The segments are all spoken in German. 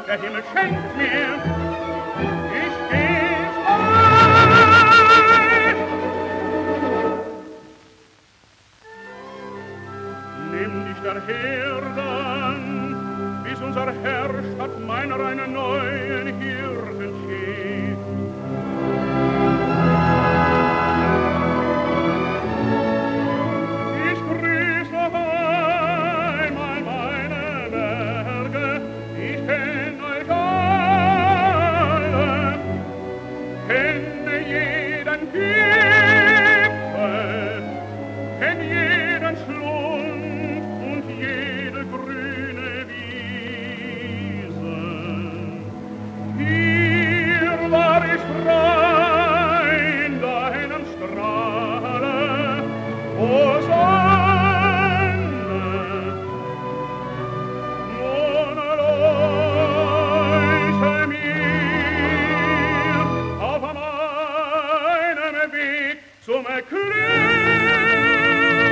der Himmel schenkt mir. Ich geh's frei. Nimm dich daher dann, bis unser Herr statt meiner einen neuen Hirten schickt. Ich grüß noch einmal meine Berge, ich kenn euch alle, kenne jeden Gipfel, kenn jeden Schlund und jede grüne Wiese. Hier war ich frei in deinem Strahle, o Sonne, nun erleuchte mir auf meinem Weg zum Glück.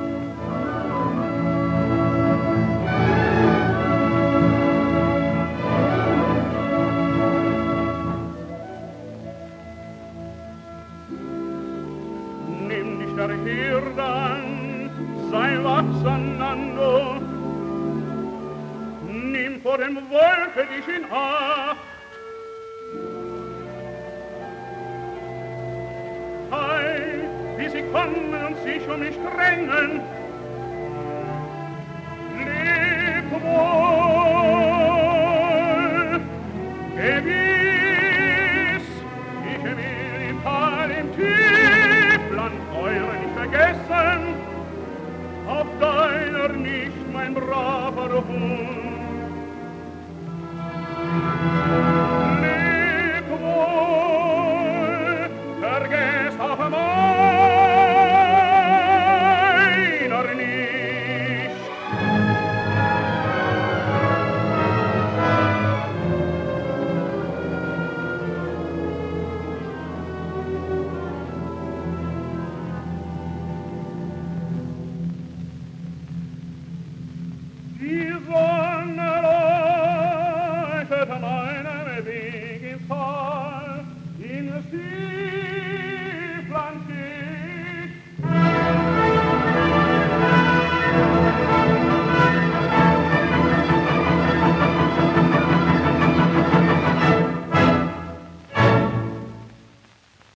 Nimm dich daher dann, sei wachsam, Nando, nimm vor dem Wolke dich in Acht. Hei, wie sie kommen und sich um mich drängen, leb wohl, gewiss, ich will im Tal, im Tiefland euer nicht vergessen, auf deiner nicht, mein braver Hund. Leb wohl, vergess auf meiner nicht. Die Sonne